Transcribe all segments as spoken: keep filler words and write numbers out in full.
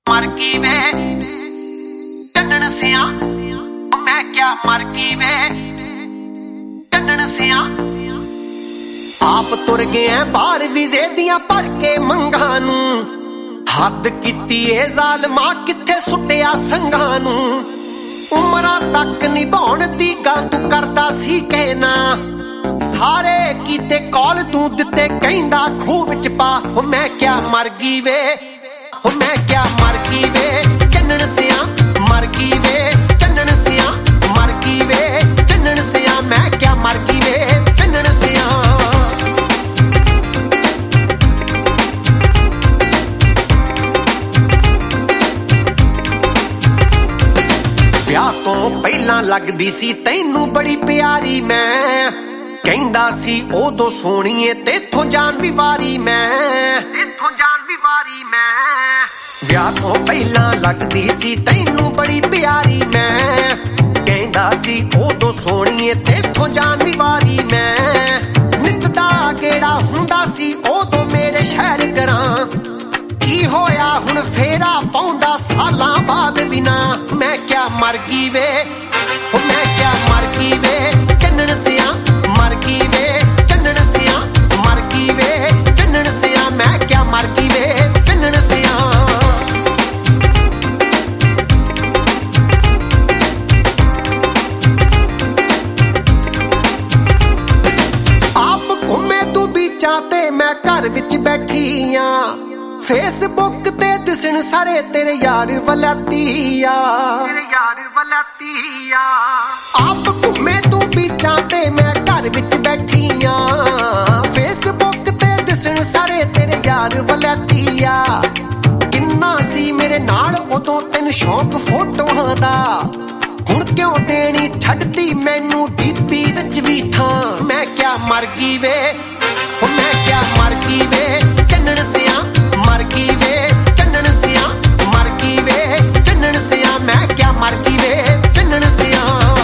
मर गई वे चन्नन सिया मैं क्या मर गई वे चन्नन सिया आप तुर गए बाहर विजे दियां भर के मंगा नू हद कीती ए जालमा किथे सुटिया संघा नू उमरां तक निभाउण दी गल तू करदा सी कहना सारे कीते कॉल तू दिते कहंदा खूह विच पा हो मैं क्या मर गई वे हो मैं क्या मर गई वे चन्नन सिया मर गई वे चन्नन सिया मर गई वे चन्नन सिया मैं क्या मर गई वे चन्नन सिया ਵਿਆਹ ਤੋਂ ਪਹਿਲਾਂ ਲੱਗਦੀ ਸੀ ਤੈਨੂੰ ਬੜੀ ਪਿਆਰੀ ਮੈਂ ਕਹਿੰਦਾ ਸੀ ਉਦੋਂ ਸੋਹਣੀਏ ਤੇਥੋਂ ਜਾਨ ਵੀ ਵਾਰੀ ਮੈਂ ਤੇਥੋਂ ਜਾਨ ਵੀ ਵਾਰੀ ਮੈਂ ਵਿਆਹ ਤੋਂ ਪਹਿਲਾਂ ਲੱਗਦੀ ਸੀ ਤੈਨੂੰ ਬੜੀ ਪਿਆਰੀ ਮੈਂ ਕਹਿੰਦਾ ਸੀ ਉਦੋਂ ਸੋਹਣੀਏ ਤੇਥੋਂ ਜਾਨ ਵੀ ਵਾਰੀ ਮੈਂ ਨਿੱਤ ਦਾ ਗੇੜਾ ਹੁੰਦਾ ਸੀ ਉਦੋਂ ਮੇਰੇ ਸ਼ਹਿਰ ਕਰਾਂ ਕੀ ਹੋਇਆ ਹੁਣ ਫੇਰਾ ਪਾਉਂਦਾ ਸਾਲਾਂ ਬਾਅਦ ਬਿਨਾ ਮੈਂ ਕਿਆ ਮਰ ਗਈ ਵੇ ਹੋ ਮੈਂ ਕਿਆ ਮਰ ਗਈ ਵੇ ਚੰਨਣ ਸਿਆ ਮਰ ਗਈ ਵੇ ਚੰਨਣ ਸਿਆ ਮਰ ਗਈ ਵੇ ਚੰਨਣ ਸਿਆ ਮੈਂ ਕਿਆ ਮਰ ਗਈ ਵੇ ਚੰਨਣ ਸਿਆ ਆਪ ਘੁੰਮੇ ਤੂੰ ਬੀਚਾਂ ਤੇ ਮੈਂ ਘਰ ਵਿੱਚ ਬੈਠੀ ਆ फेसबुक ते दिसण सारे तेरे यार वलातिया तेरे यार वलातिया आप घूमे तू बीचां ते मैं घर विच बैठी आ फेसबुक ते दिसण सारे तेरे यार वलातिया किन्ना सी मेरे नाल उदों तैनूं शौक फोटोआं दा हुण क्यों देनी छड्डती मैनू डीपी विच भी थां मैं क्या मर गई वे हो मैं क्या मर गई वे चन्नण सिया मर गई वे चन्नण सिया मर गई वे चन्नण सिया मैं क्या मर गई वे चन्नण सिया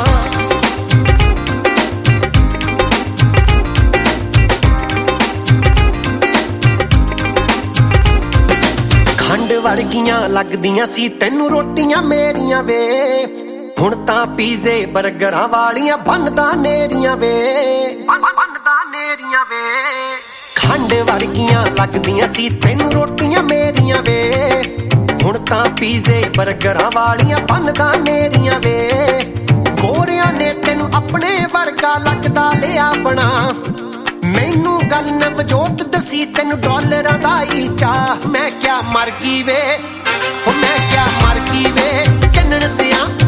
खंड वर्गियां लगदियां सी तैनू रोटियां मेरियां वे हुण तां पीजे बर्गरां वालियां बनदा नेरियां वे बनदा नेरियां वे खंड वर्गियां लगदियां सी तैनू रोटियां मेरियां वे हुण तां पीजे बर्गरां वालियां बनदा नेरियां वे गोरियां ने तैनू अपने वर्गा लगदा लिया बना मैनू गल नवजोत दसी तैनू डॉलरां दा ही चाह मैं क्या मर गई वे हो मैं क्या मर गई वे चन्नण सिया